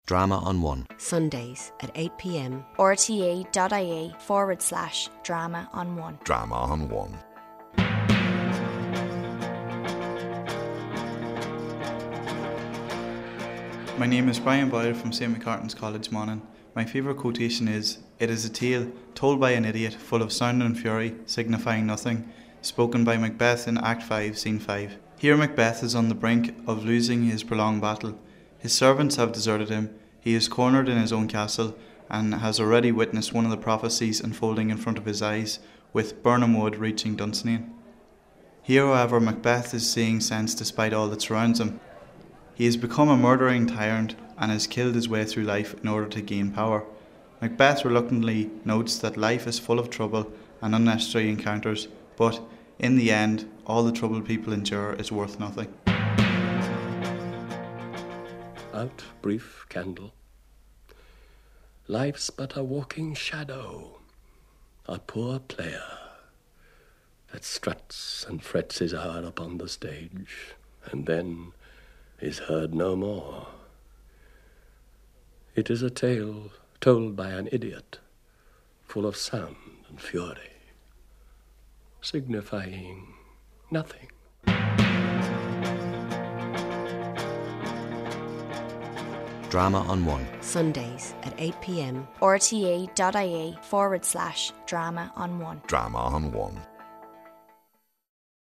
Drama on One. Sundays at 8 p.m. rte.ie/drama on one. Drama on One. My name is Brian Boyle from St. McCartan's College, Monaghan. My favourite quotation is, "It is a tale told by an idiot, full of sound and fury, signifying nothing," spoken by Macbeth in Act 5, Scene 5. Here Macbeth is on the brink of losing his prolonged battle. His servants have deserted him, he is cornered in his own castle, and has already witnessed one of the prophecies unfolding in front of his eyes, with Birnam Wood reaching Dunsinane. Here, however, Macbeth is seeing sense despite all that surrounds him. He has become a murdering tyrant and has killed his way through life in order to gain power. Macbeth reluctantly notes that life is full of trouble and unnecessary encounters, but in the end, all the trouble people endure is worth nothing. Out, brief candle. Life's but a walking shadow, a poor player that struts and frets his hour upon the stage, and then is heard no more. It is a tale told by an idiot, full of sound and fury, signifying nothing. Drama on One. Sundays at 8 p.m. rte.ie/drama on one. Drama on One.